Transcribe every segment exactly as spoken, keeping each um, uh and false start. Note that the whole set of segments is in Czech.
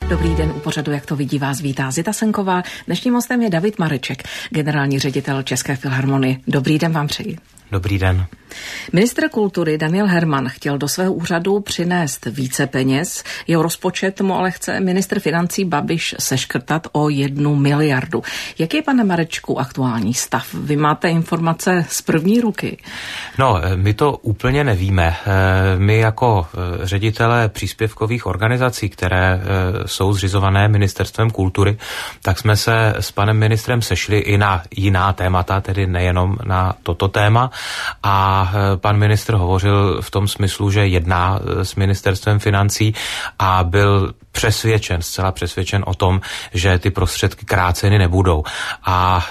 Dobrý den, u pořadu Jak to vidí vás vítá Zita Senková. Dnešním hostem je David Mareček, generální ředitel České filharmonie. Dobrý den vám přeji. Dobrý den. Ministr kultury Daniel Herman chtěl do svého úřadu přinést více peněz. Jeho rozpočet mu ale chce ministr financí Babiš seškrtat o jednu miliardu. Jaký je, pane Marečku, aktuální stav? Vy máte informace z první ruky? No, my to úplně nevíme. My jako ředitelé příspěvkových organizací, které jsou zřizované ministerstvem kultury, tak jsme se s panem ministrem sešli i na jiná témata, tedy nejenom na toto téma. A pan ministr hovořil v tom smyslu, že jedná s ministerstvem financí a byl přesvědčen, zcela přesvědčen o tom, že ty prostředky kráceny nebudou. A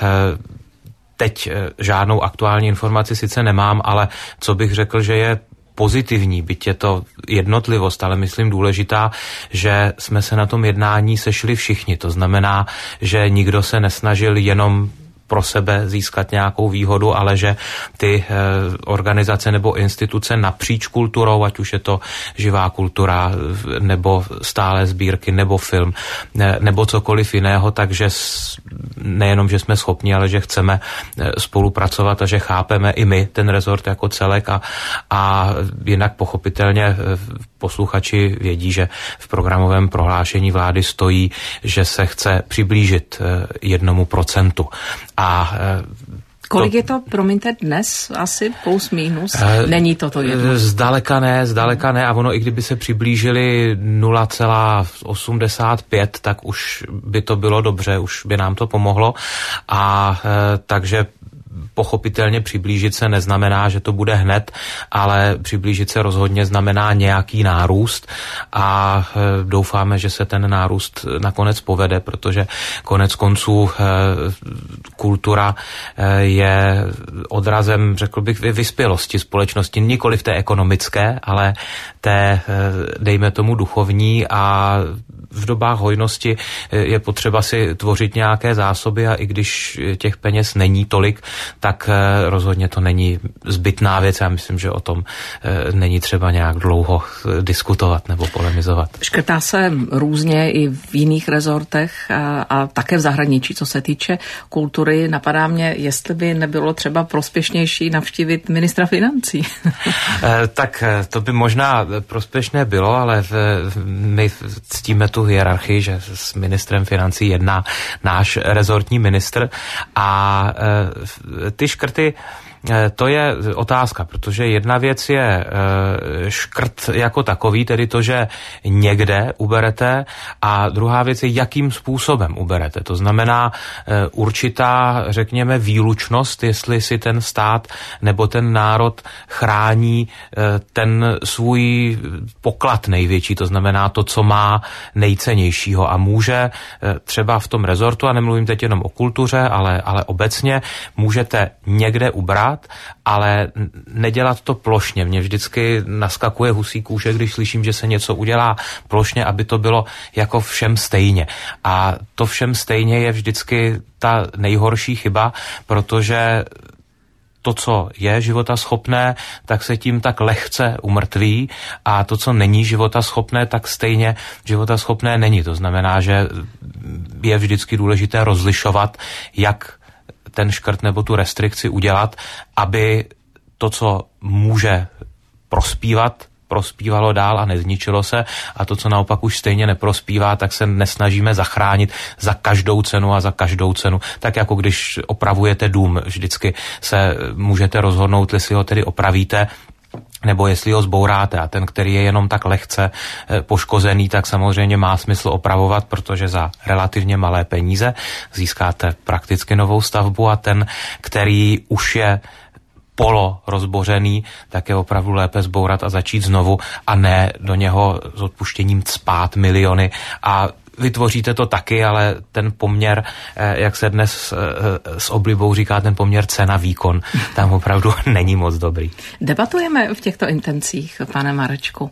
teď žádnou aktuální informaci sice nemám, ale co bych řekl, že je pozitivní, byť je to jednotlivost, ale myslím důležitá, že jsme se na tom jednání sešli všichni. To znamená, že nikdo se nesnažil jenom pro sebe získat nějakou výhodu, ale že ty e, organizace nebo instituce napříč kulturou, ať už je to živá kultura, nebo stálé sbírky, nebo film, ne, nebo cokoliv jiného, takže s, nejenom, že jsme schopni, ale že chceme spolupracovat a že chápeme i my ten rezort jako celek a, a jinak pochopitelně posluchači vědí, že v programovém prohlášení vlády stojí, že se chce přiblížit jednomu procentu. A kolik to, je to, promiňte, dnes asi plus minus? Není to to jedno? Zdaleka ne, zdaleka ne a ono i kdyby se přiblížili nula celá osmdesát pět, tak už by to bylo dobře, už by nám to pomohlo a takže pochopitelně přiblížit se neznamená, že to bude hned, ale přiblížit se rozhodně znamená nějaký nárůst a doufáme, že se ten nárůst nakonec povede, protože konec konců kultura je odrazem, řekl bych, vyspělosti společnosti, nikoli v té ekonomické, ale té, dejme tomu, duchovní a v dobách hojnosti je potřeba si tvořit nějaké zásoby a i když těch peněz není tolik, tak rozhodně to není zbytná věc. Já myslím, že o tom není třeba nějak dlouho diskutovat nebo polemizovat. Škrtá se různě i v jiných rezortech a, a také v zahraničí, co se týče kultury. Napadá mě, jestli by nebylo třeba prospěšnější navštívit ministra financí. Tak to by možná prospěšné bylo, ale my ctíme tu hierarchii, že s ministrem financí jedná náš rezortní ministr a ty škrty, to je otázka, protože jedna věc je škrt jako takový, tedy to, že někde uberete a druhá věc je, jakým způsobem uberete. To znamená určitá, řekněme, výlučnost, jestli si ten stát nebo ten národ chrání ten svůj poklad největší, to znamená to, co má nejcennějšího a může třeba v tom rezortu, a nemluvím teď jenom o kultuře, ale, ale obecně, můžete někde ubrat, ale nedělat to plošně. Mně vždycky naskakuje husí kůže, když slyším, že se něco udělá plošně, aby to bylo jako všem stejně. A to všem stejně je vždycky ta nejhorší chyba, protože to, co je životaschopné, tak se tím tak lehce umrtví a to, co není životaschopné, tak stejně životaschopné není. To znamená, že je vždycky důležité rozlišovat, jak ten škrt nebo tu restrikci udělat, aby to, co může prospívat, prospívalo dál a nezničilo se a to, co naopak už stejně neprospívá, tak se nesnažíme zachránit za každou cenu a za každou cenu. Tak jako když opravujete dům, vždycky se můžete rozhodnout, jestli ho tedy opravíte, nebo jestli ho zbouráte a ten, který je jenom tak lehce poškozený, tak samozřejmě má smysl opravovat, protože za relativně malé peníze získáte prakticky novou stavbu a ten, který už je polo rozbořený, tak je opravdu lépe zbourat a začít znovu a ne do něho s odpuštěním cpát miliony a vytvoříte to taky, ale ten poměr, jak se dnes s oblibou říká, ten poměr cena-výkon, tam opravdu není moc dobrý. Debatujeme v těchto intencích, pane Marečku,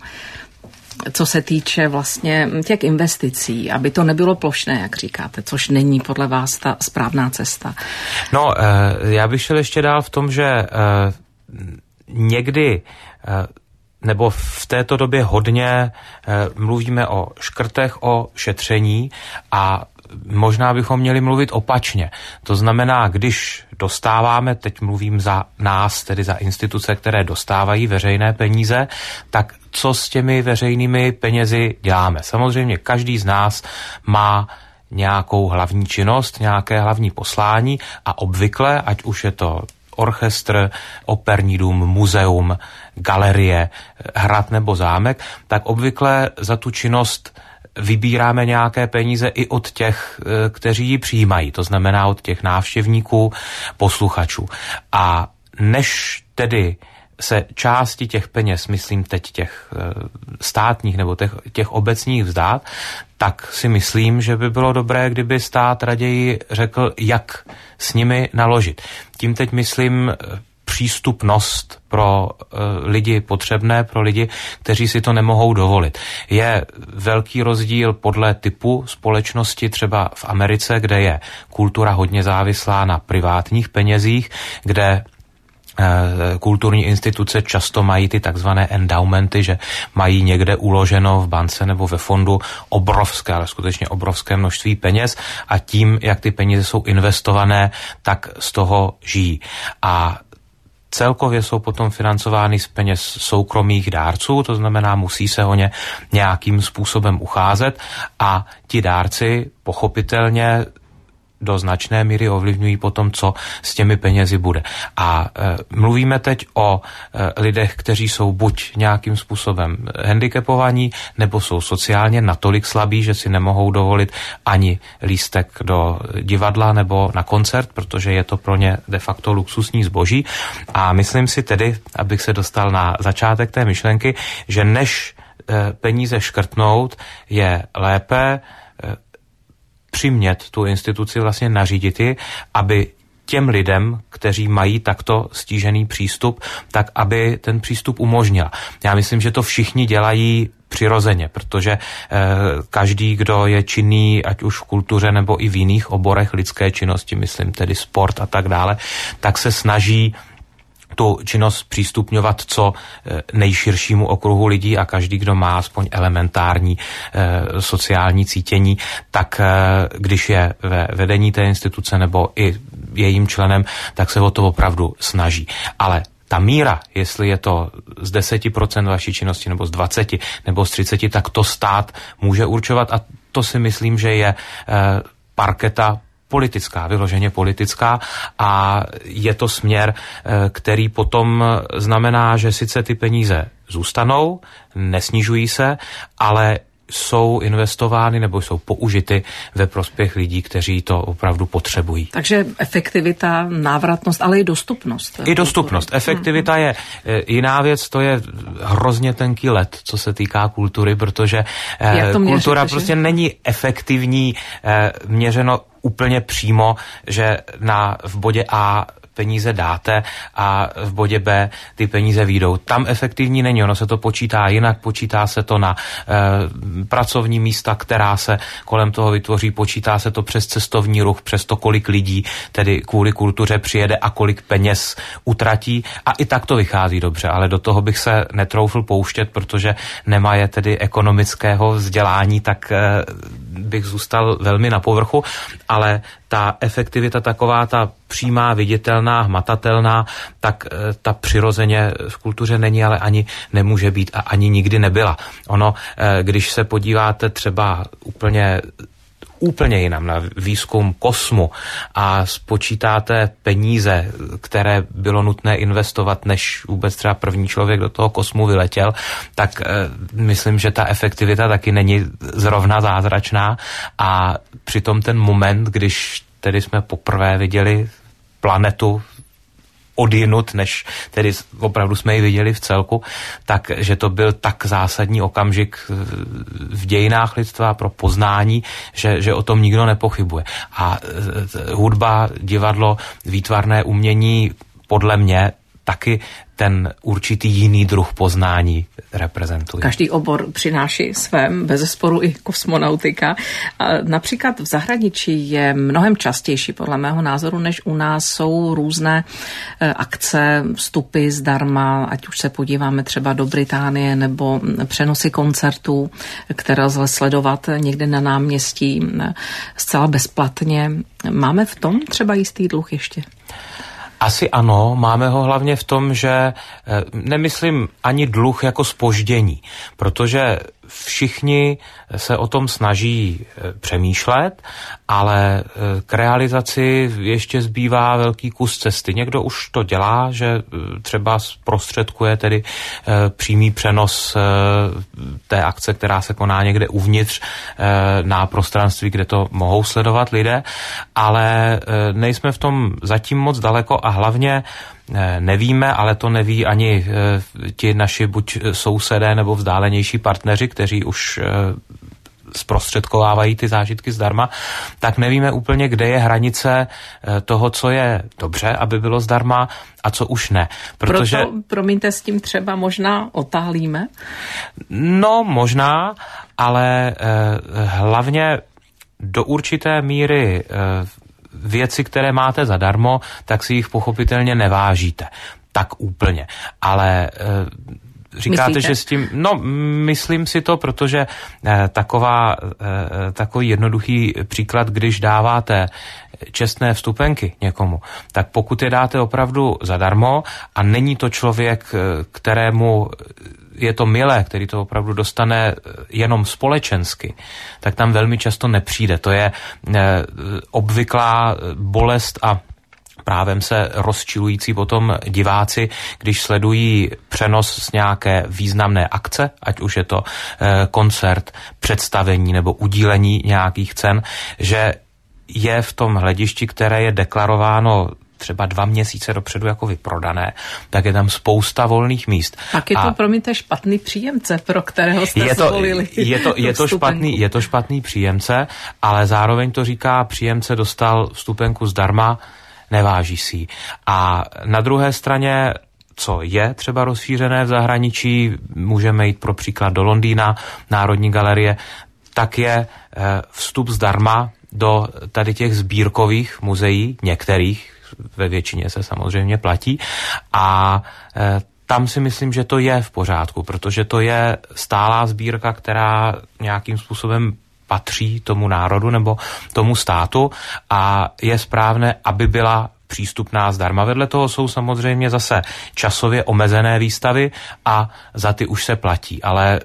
co se týče vlastně těch investicí, aby to nebylo plošné, jak říkáte, což není podle vás ta správná cesta. No, já bych šel ještě dál v tom, že někdy nebo v této době hodně e, mluvíme o škrtech, o šetření a možná bychom měli mluvit opačně. To znamená, když dostáváme, teď mluvím za nás, tedy za instituce, které dostávají veřejné peníze, tak co s těmi veřejnými penězi děláme? Samozřejmě každý z nás má nějakou hlavní činnost, nějaké hlavní poslání a obvykle, ať už je to orchestr, operní dům, muzeum, galerie, hrad nebo zámek, tak obvykle za tu činnost vybíráme nějaké peníze i od těch, kteří ji přijímají, to znamená od těch návštěvníků, posluchačů. A než tedy se části těch peněz, myslím teď těch státních nebo těch, těch obecních vzdát, tak si myslím, že by bylo dobré, kdyby stát raději řekl, jak s nimi naložit. Tím teď myslím přístupnost pro uh, lidi potřebné, pro lidi, kteří si to nemohou dovolit. Je velký rozdíl podle typu společnosti, třeba v Americe, kde je kultura hodně závislá na privátních penězích, kde kulturní instituce často mají ty takzvané endowmenty, že mají někde uloženo v bance nebo ve fondu obrovské, ale skutečně obrovské množství peněz a tím, jak ty peníze jsou investované, tak z toho žijí. A celkově jsou potom financovány z peněz soukromých dárců, to znamená, musí se o ně nějakým způsobem ucházet a ti dárci pochopitelně do značné míry ovlivňují potom, co s těmi penězi bude. A e, mluvíme teď o e, lidech, kteří jsou buď nějakým způsobem handicapovaní, nebo jsou sociálně natolik slabí, že si nemohou dovolit ani lístek do divadla nebo na koncert, protože je to pro ně de facto luxusní zboží. A myslím si tedy, abych se dostal na začátek té myšlenky, že než e, peníze škrtnout, je lépe e, přimět tu instituci, vlastně nařídit ji, aby těm lidem, kteří mají takto stížený přístup, tak aby ten přístup umožnila. Já myslím, že to všichni dělají přirozeně, protože eh, každý, kdo je činný, ať už v kultuře nebo i v jiných oborech lidské činnosti, myslím tedy sport a tak dále, tak se snaží tu činnost přístupňovat co nejširšímu okruhu lidí a každý, kdo má aspoň elementární e, sociální cítění, tak e, když je ve vedení té instituce nebo i jejím členem, tak se o to opravdu snaží. Ale ta míra, jestli je to z deset procent vaší činnosti nebo z dvacet nebo z třicet, tak to stát může určovat a to si myslím, že je e, parketa politická, vyloženě politická a je to směr, který potom znamená, že sice ty peníze zůstanou, nesnižují se, ale jsou investovány nebo jsou použity ve prospěch lidí, kteří to opravdu potřebují. Takže efektivita, návratnost, ale i dostupnost. I dostupnost. Efektivita je jiná věc, to je hrozně tenký led, co se týká kultury, protože kultura měřit, prostě že? Není efektivní měřeno úplně přímo, že na, v bodě A peníze dáte a v bodě B ty peníze vyjdou. Tam efektivní není, ono se to počítá jinak, počítá se to na e, pracovní místa, která se kolem toho vytvoří, počítá se to přes cestovní ruch, přes to, kolik lidí tedy kvůli kultuře přijede a kolik peněz utratí a i tak to vychází dobře, ale do toho bych se netroufl pouštět, protože nemá je tedy ekonomického vzdělání, tak e, bych zůstal velmi na povrchu, ale ta efektivita taková, ta přímá, viditelná, hmatatelná, tak ta přirozeně v kultuře není, ale ani nemůže být a ani nikdy nebyla. Ono, když se podíváte třeba úplně úplně jinam na výzkum kosmu a spočítáte peníze, které bylo nutné investovat, než vůbec třeba první člověk do toho kosmu vyletěl, tak e, myslím, že ta efektivita taky není zrovna zázračná a přitom ten moment, když tedy jsme poprvé viděli planetu odjinut, než tedy opravdu jsme ji viděli v celku, takže to byl tak zásadní okamžik v dějinách lidstva pro poznání, že, že o tom nikdo nepochybuje. A hudba, divadlo, výtvarné umění podle mě taky ten určitý jiný druh poznání reprezentuje. Každý obor přináší své, bezesporu i kosmonautika. Například v zahraničí je mnohem častější, podle mého názoru, než u nás jsou různé akce, vstupy zdarma, ať už se podíváme třeba do Británie, nebo přenosy koncertů, které lze sledovat někde na náměstí zcela bezplatně. Máme v tom třeba jistý dluh ještě? Asi ano, máme ho hlavně v tom, že nemyslím ani dluh jako zpoždění, protože všichni se o tom snaží přemýšlet, ale k realizaci ještě zbývá velký kus cesty. Někdo už to dělá, že třeba zprostředkuje tedy přímý přenos té akce, která se koná někde uvnitř na prostranství, kde to mohou sledovat lidé, ale nejsme v tom zatím moc daleko a hlavně nevíme, ale to neví ani ti naši buď sousedé nebo vzdálenější partneři, kteří už zprostředkovávají ty zážitky zdarma, tak nevíme úplně, kde je hranice toho, co je dobře, aby bylo zdarma a co už ne. Protože... Proto, promiňte, s tím třeba možná otálíme? No, možná, ale eh, hlavně do určité míry eh, věci, které máte zadarmo, tak si jich pochopitelně nevážíte. Tak úplně. Ale e, říkáte, Myslíte? Že s tím... No, myslím si to, protože e, taková, e, takový jednoduchý příklad, když dáváte čestné vstupenky někomu, tak pokud je dáte opravdu zadarmo a není to člověk, kterému je to milé, který to opravdu dostane jenom společensky, tak tam velmi často nepřijde. To je e, obvyklá bolest a právem se rozčilující potom diváci, když sledují přenos z nějaké významné akce, ať už je to e, koncert, představení nebo udílení nějakých cen, že je v tom hledišti, které je deklarováno třeba dva měsíce dopředu jako vyprodané, tak je tam spousta volných míst. Tak je to, a promiňte, špatný příjemce, pro kterého jste je to, zvolili. Je to, je, to špatný, je to špatný příjemce, ale zároveň to říká, příjemce dostal vstupenku zdarma, neváží si ji. A na druhé straně, co je třeba rozšířené v zahraničí, můžeme jít pro příklad do Londýna, Národní galerie, tak je vstup zdarma do tady těch sbírkových muzeí, některých, ve většině se samozřejmě platí, a e, tam si myslím, že to je v pořádku, protože to je stálá sbírka, která nějakým způsobem patří tomu národu nebo tomu státu a je správné, aby byla přístupná zdarma. Vedle toho jsou samozřejmě zase časově omezené výstavy a za ty už se platí, ale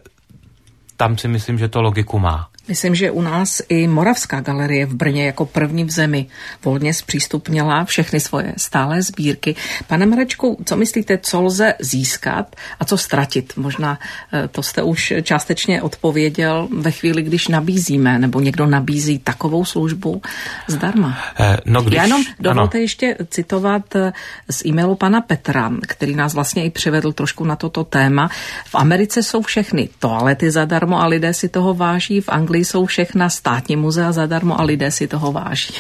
tam si myslím, že to logiku má. Myslím, že u nás i Moravská galerie v Brně jako první v zemi volně zpřístupnila všechny svoje stálé sbírky. Pane Marečku, co myslíte, co lze získat a co ztratit? Možná to jste už částečně odpověděl ve chvíli, když nabízíme, nebo někdo nabízí takovou službu zdarma. Eh, no když, Já jenom dovolte ano. ještě citovat z e-mailu pana Petra, který nás vlastně i přivedl trošku na toto téma. V Americe jsou všechny toalety zadarmo a lidé si toho váží, v Anglii jsou všechna státní muzea zadarmo a lidé si toho váží.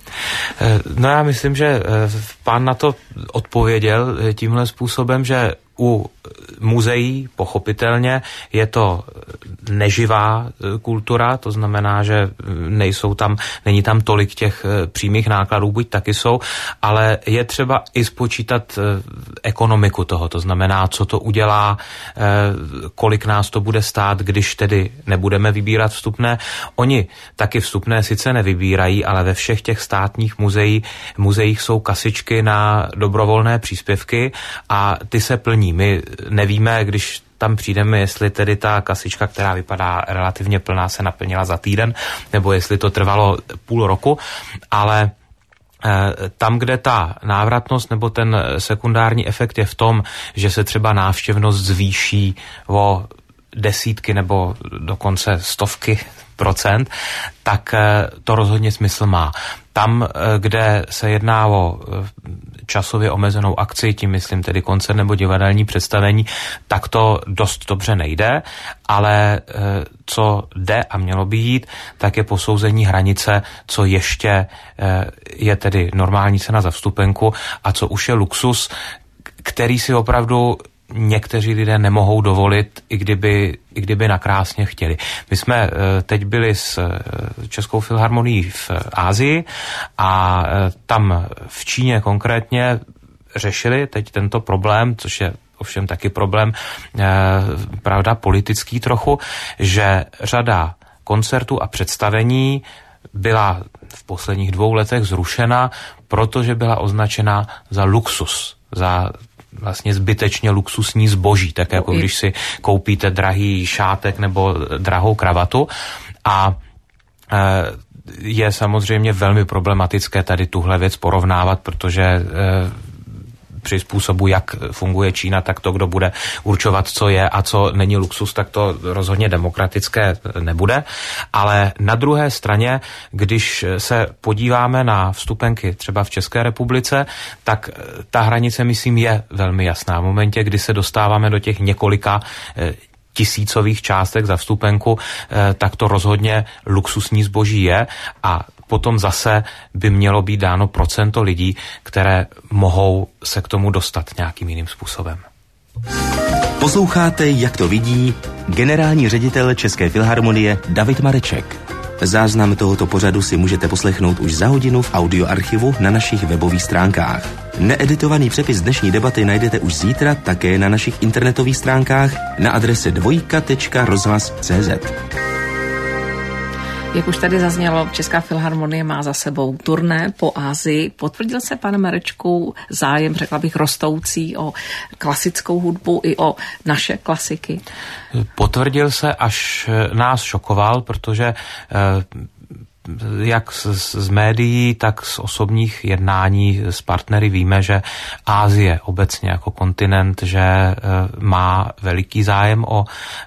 No já myslím, že pán na to odpověděl tímhle způsobem, že u muzeí pochopitelně je to neživá kultura, to znamená, že nejsou tam, není tam tolik těch přímých nákladů, buď taky jsou, ale je třeba i spočítat ekonomiku toho, to znamená, co to udělá, kolik nás to bude stát, když tedy nebudeme vybírat vstupné. Oni taky vstupné sice nevybírají, ale ve všech těch státních muzeí, muzeích jsou kasičky na dobrovolné příspěvky a ty se plní. My nevíme, když tam přijdeme, jestli tedy ta kasička, která vypadá relativně plná, se naplnila za týden, nebo jestli to trvalo půl roku, ale tam, kde ta návratnost nebo ten sekundární efekt je v tom, že se třeba návštěvnost zvýší o desítky nebo dokonce stovky procent, tak to rozhodně smysl má. Tam, kde se jedná o časově omezenou akci, tím myslím tedy koncert nebo divadelní představení, tak to dost dobře nejde, ale co jde a mělo by jít, tak je posouzení hranice, co ještě je tedy normální cena za vstupenku a co už je luxus, který si opravdu někteří lidé nemohou dovolit, i kdyby, i kdyby nakrásně chtěli. My jsme teď byli s Českou filharmonií v Asii a tam v Číně konkrétně řešili teď tento problém, což je ovšem taky problém, pravda, politický trochu, že řada koncertů a představení byla v posledních dvou letech zrušena, protože byla označena za luxus, za vlastně zbytečně luxusní zboží, tak jako když si koupíte drahý šátek nebo drahou kravatu. A je samozřejmě velmi problematické tady tuhle věc porovnávat, protože při způsobu, jak funguje Čína, tak to, kdo bude určovat, co je a co není luxus, tak to rozhodně demokratické nebude. Ale na druhé straně, když se podíváme na vstupenky třeba v České republice, tak ta hranice, myslím, je velmi jasná. V momentě, kdy se dostáváme do těch několika tisícových částek za vstupenku, tak to rozhodně luxusní zboží je a potom zase by mělo být dáno procento lidí, které mohou se k tomu dostat nějakým jiným způsobem. Posloucháte, jak to vidí generální ředitel České filharmonie David Mareček. Záznam tohoto pořadu si můžete poslechnout už za hodinu v audioarchivu na našich webových stránkách. Needitovaný přepis dnešní debaty najdete už zítra také na našich internetových stránkách na adrese dvojka tečka rozhlas tečka cé zet. Jak už tady zaznělo, Česká filharmonie má za sebou turné po Asii. Potvrdil se, pane Marečku, zájem, řekla bych, rostoucí o klasickou hudbu i o naše klasiky? Potvrdil se, až nás šokoval, protože jak z, z médií, tak z osobních jednání s partnery víme, že Asie obecně jako kontinent, že má veliký zájem o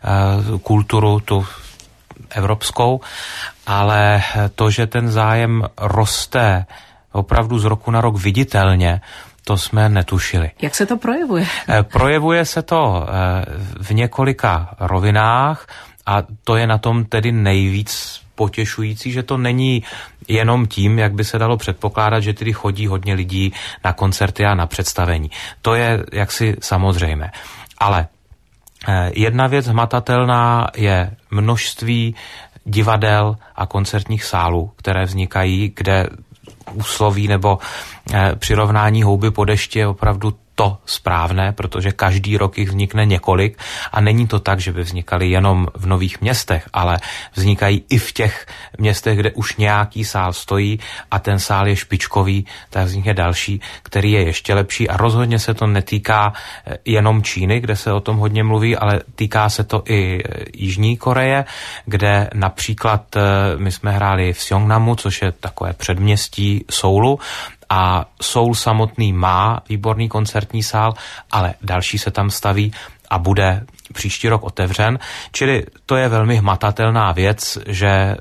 kulturu tu evropskou, ale to, že ten zájem roste opravdu z roku na rok viditelně, to jsme netušili. Jak se to projevuje? Projevuje se to v několika rovinách a to je na tom tedy nejvíc potěšující, že to není jenom tím, jak by se dalo předpokládat, že tedy chodí hodně lidí na koncerty a na představení. To je jaksi samozřejmé. Ale jedna věc hmatatelná je množství divadel a koncertních sálů, které vznikají, kde úsloví nebo přirovnání houby po dešti je opravdu to správné, protože každý rok jich vznikne několik a není to tak, že by vznikaly jenom v nových městech, ale vznikají i v těch městech, kde už nějaký sál stojí a ten sál je špičkový, tak vznikne další, který je ještě lepší a rozhodně se to netýká jenom Číny, kde se o tom hodně mluví, ale týká se to i Jižní Koreje, kde například my jsme hráli v Seongnamu, což je takové předměstí Soulu, a Soul samotný má výborný koncertní sál, ale další se tam staví a bude příští rok otevřen. Čili to je velmi hmatatelná věc, že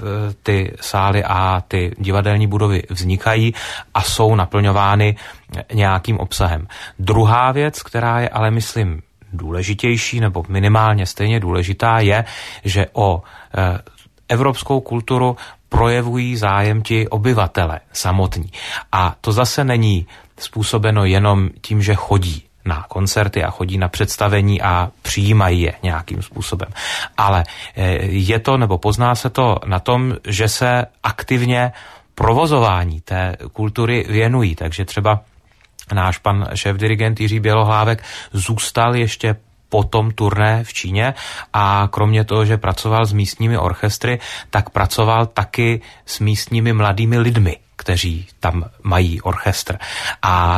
ty sály a ty divadelní budovy vznikají a jsou naplňovány nějakým obsahem. Druhá věc, která je ale myslím důležitější nebo minimálně stejně důležitá, je, že o evropskou kulturu projevují zájem ti obyvatele samotní. A to zase není způsobeno jenom tím, že chodí na koncerty a chodí na představení a přijímají je nějakým způsobem. Ale je to, nebo pozná se to na tom, že se aktivně provozování té kultury věnují. Takže třeba náš pan šéfdirigent Jiří Bělohlávek zůstal ještě po tom turné v Číně a kromě toho, že pracoval s místními orchestry, tak pracoval taky s místními mladými lidmi, kteří tam mají orchestr. A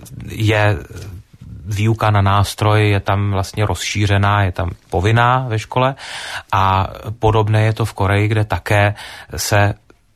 je výuka na nástroj, je tam vlastně rozšířená, je tam povinná ve škole a podobné je to v Koreji, kde také se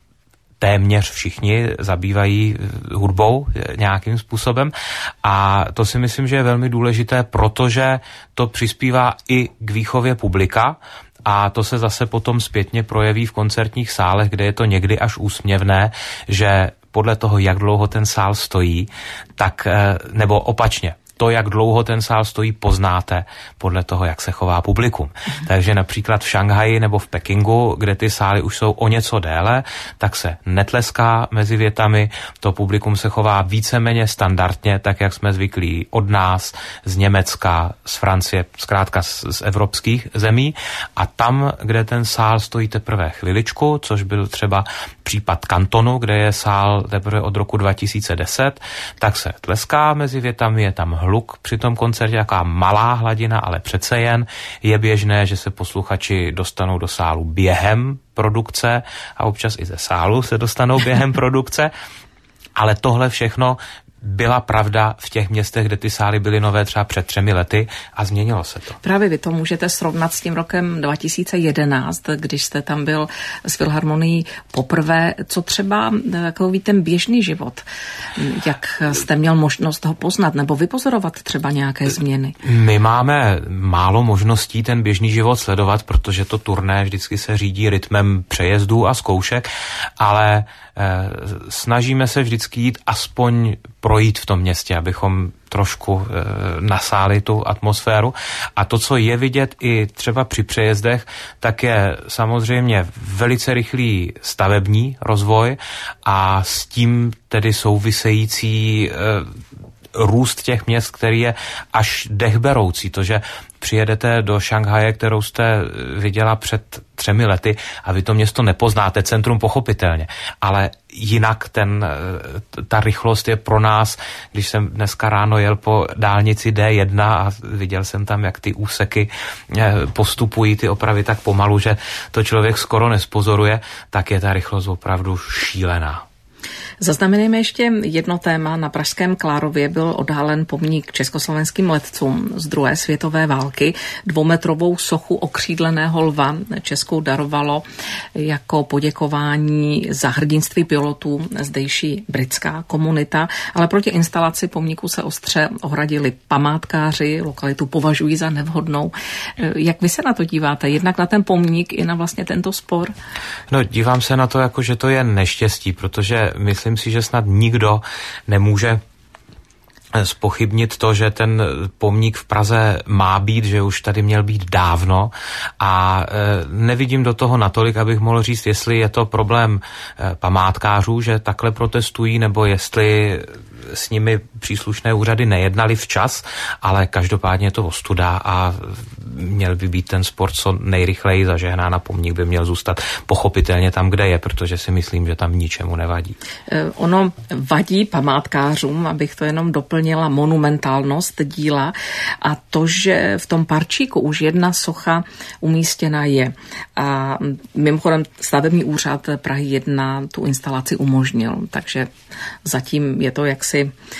téměř všichni zabývají hudbou nějakým způsobem a to si myslím, že je velmi důležité, protože to přispívá i k výchově publika a to se zase potom zpětně projeví v koncertních sálech, kde je to někdy až úsměvné, že podle toho, jak dlouho ten sál stojí, tak nebo opačně, to, jak dlouho ten sál stojí, poznáte podle toho, jak se chová publikum. Takže například v Šanghaji nebo v Pekingu, kde ty sály už jsou o něco déle, tak se netleská mezi větami, to publikum se chová víceméně standardně, tak jak jsme zvyklí od nás, z Německa, z Francie, zkrátka z, z evropských zemí. A tam, kde ten sál stojí teprve chviličku, což byl třeba případ Kantonu, kde je sál teprve od roku dva tisíce deset, tak se tleská mezi větami, je tam hluk při tom koncertě, jaká malá hladina, ale přece jen je běžné, že se posluchači dostanou do sálu během produkce a občas i ze sálu se dostanou během produkce, ale tohle všechno byla pravda v těch městech, kde ty sály byly nové třeba před třemi lety a změnilo se to. Právě vy to můžete srovnat s tím rokem dva tisíce jedenáct, když jste tam byl s Filharmonií poprvé. Co třeba takový ten běžný život? Jak jste měl možnost ho poznat nebo vypozorovat třeba nějaké změny? My máme málo možností ten běžný život sledovat, protože to turné vždycky se řídí rytmem přejezdů a zkoušek, ale eh, snažíme se vždycky jít aspoň projít v tom městě, abychom trošku e, nasáli tu atmosféru. A to, co je vidět i třeba při přejezdech, tak je samozřejmě velice rychlý stavební rozvoj a s tím tedy související e, růst těch měst, který je až dechberoucí. To, že přijedete do Šanghaje, kterou jste viděla před třemi lety a vy to město nepoznáte, centrum pochopitelně, ale jinak ten, ta rychlost je pro nás, když jsem dneska ráno jel po dálnici D jedna a viděl jsem tam, jak ty úseky postupují, ty opravy tak pomalu, že to člověk skoro nespozoruje, tak je ta rychlost opravdu šílená. Zaznamenujeme ještě jedno téma. Na pražském Klárově byl odhalen pomník československým letcům z druhé světové války. Dvoumetrovou sochu okřídleného lva Česku darovalo jako poděkování za hrdinství pilotů zdejší britská komunita, ale proti instalaci pomníku se ostře ohradili památkáři, lokalitu považují za nevhodnou. Jak vy se na to díváte? Jednak na ten pomník i na vlastně tento spor? No, dívám se na to jako, že to je neštěstí, protože myslím si, že snad nikdo nemůže zpochybnit to, že ten pomník v Praze má být, že už tady měl být dávno a nevidím do toho natolik, abych mohl říct, jestli je to problém památkářů, že takhle protestují, nebo jestli s nimi příslušné úřady nejednali včas, ale každopádně je to ostuda a měl by být ten sport co nejrychleji zažehnán a pomník by měl zůstat pochopitelně tam, kde je, protože si myslím, že tam ničemu nevadí. Ono vadí památkářům, abych to jenom doplnila, monumentálnost díla a to, že v tom parčíku už jedna socha umístěna je. A mimochodem stavební úřad Prahy jedna tu instalaci umožnil, takže zatím je to jaksi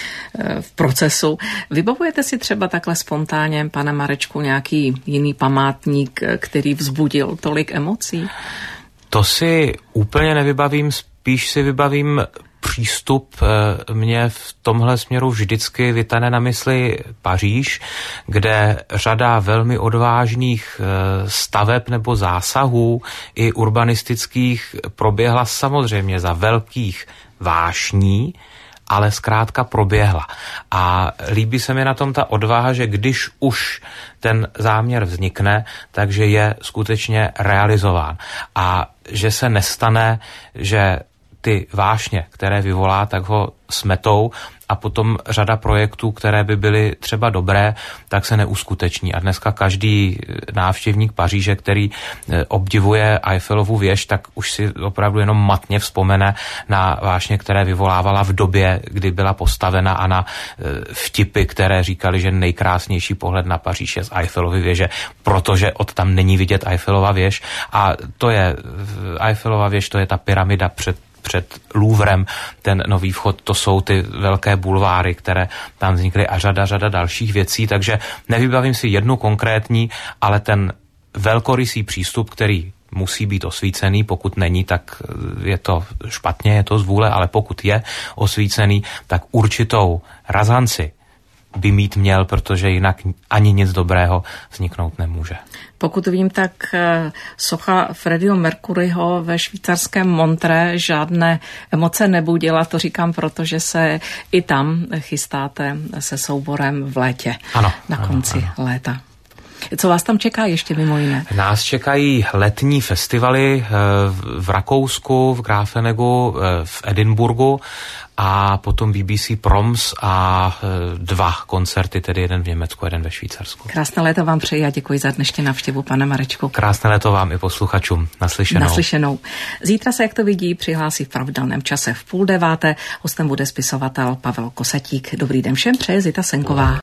v procesu. Vybavujete si třeba takhle spontánně, pane Marečku, nějaký jiný památník, který vzbudil tolik emocí? To si úplně nevybavím, spíš si vybavím přístup. Mě v tomhle směru vždycky vytane na mysli Paříž, kde řada velmi odvážných staveb nebo zásahů i urbanistických proběhla samozřejmě za velkých vášní, ale zkrátka proběhla. A líbí se mi na tom ta odvaha, že když už ten záměr vznikne, takže je skutečně realizován. A že se nestane, že ty vášně, které vyvolá, tak ho smetou a potom řada projektů, které by byly třeba dobré, tak se neuskuteční. A dneska každý návštěvník Paříže, který obdivuje Eiffelovu věž, tak už si opravdu jenom matně vzpomene na vášně, které vyvolávala v době, kdy byla postavena a na vtipy, které říkali, že nejkrásnější pohled na Paříž je z Eiffelovy věže, protože od tam není vidět Eiffelova věž. A to je Eiffelova věž, to je ta pyramida před před Louvrem, ten nový vchod, to jsou ty velké bulváry, které tam vznikly a řada, řada dalších věcí, takže nevybavím si jednu konkrétní, ale ten velkorysý přístup, který musí být osvícený, pokud není, tak je to špatně, je to z vůle, ale pokud je osvícený, tak určitou razanci by mít měl, protože jinak ani nic dobrého vzniknout nemůže. Pokud vím, tak socha Freddieho Mercuryho ve švýcarském Montreux žádné emoce nebudila. To říkám, protože se i tam chystáte se souborem v létě. Ano, na konci ano, ano. léta. Co vás tam čeká ještě mimo jiné? Nás čekají letní festivaly v Rakousku, v Grafenegu, v Edinburgu a potom B B C Proms a dva koncerty, tedy jeden v Německu, jeden ve Švýcarsku. Krásné léto vám přeji a děkuji za dnešní návštěvu, pane Marečku. Krásné léto vám i posluchačům. Naslyšenou. Naslyšenou. Zítra se, jak to vidí, přihlásí v pravidelném čase v půl deváté. Hostem bude spisovatel Pavel Kosatík. Dobrý den všem, přeje Zita Senková.